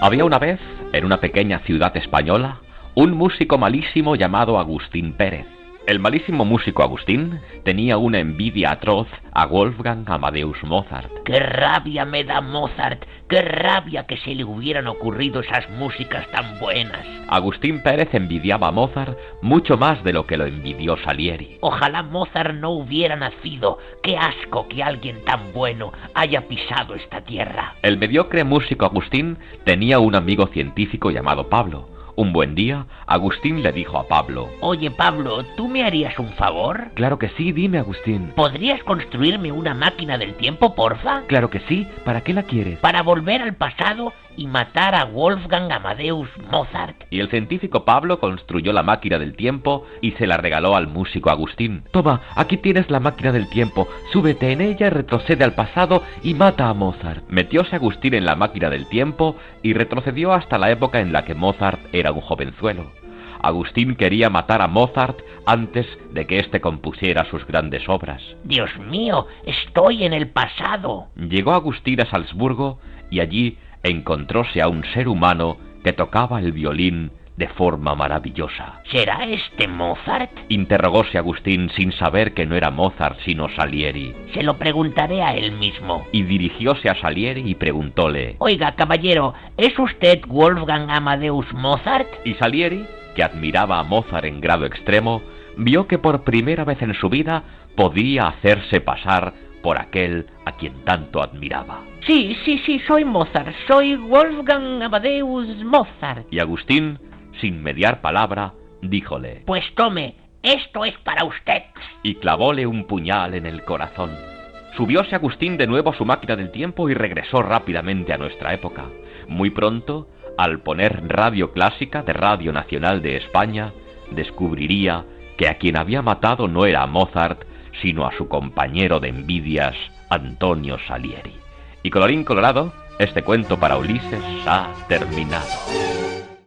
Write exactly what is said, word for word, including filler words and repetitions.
Había una vez, en una pequeña ciudad española, un músico malísimo llamado Agustín Pérez. El malísimo músico Agustín tenía una envidia atroz a Wolfgang Amadeus Mozart. ¡Qué rabia me da Mozart! ¡Qué rabia que se le hubieran ocurrido esas músicas tan buenas! Agustín Pérez envidiaba a Mozart mucho más de lo que lo envidió Salieri. Ojalá Mozart no hubiera nacido. ¡Qué asco que alguien tan bueno haya pisado esta tierra! El mediocre músico Agustín tenía un amigo científico llamado Pablo. Un buen día, Agustín le dijo a Pablo: Oye, Pablo, ¿tú me harías un favor? Claro que sí, dime, Agustín. ¿Podrías construirme una máquina del tiempo, porfa? Claro que sí, ¿para qué la quieres? Para volver al pasado y matar a Wolfgang Amadeus Mozart. Y el científico Pablo construyó la máquina del tiempo y se la regaló al músico Agustín. Toma, aquí tienes la máquina del tiempo, súbete en ella, retrocede al pasado y mata a Mozart. Metióse Agustín en la máquina del tiempo y retrocedió hasta la época en la que Mozart era un jovenzuelo. Agustín quería matar a Mozart antes de que éste compusiera sus grandes obras. Dios mío, estoy en el pasado. Llegó Agustín a Salzburgo y allí encontróse a un ser humano que tocaba el violín de forma maravillosa. ¿Será este Mozart? Interrogóse Agustín sin saber que no era Mozart sino Salieri. Se lo preguntaré a él mismo. Y dirigióse a Salieri y preguntóle: Oiga, caballero, ¿es usted Wolfgang Amadeus Mozart? Y Salieri, que admiraba a Mozart en grado extremo, vio que por primera vez en su vida podía hacerse pasar por aquel a quien tanto admiraba. Sí, sí, sí, soy Mozart, soy Wolfgang Amadeus Mozart. Y Agustín, sin mediar palabra, díjole: Pues tome, esto es para usted. Y clavóle un puñal en el corazón. Subióse Agustín de nuevo a su máquina del tiempo y regresó rápidamente a nuestra época. Muy pronto, al poner Radio Clásica de Radio Nacional de España, descubriría que a quien había matado no era a Mozart, sino a su compañero de envidias, Antonio Salieri. Y colorín colorado, este cuento para Ulises ha terminado.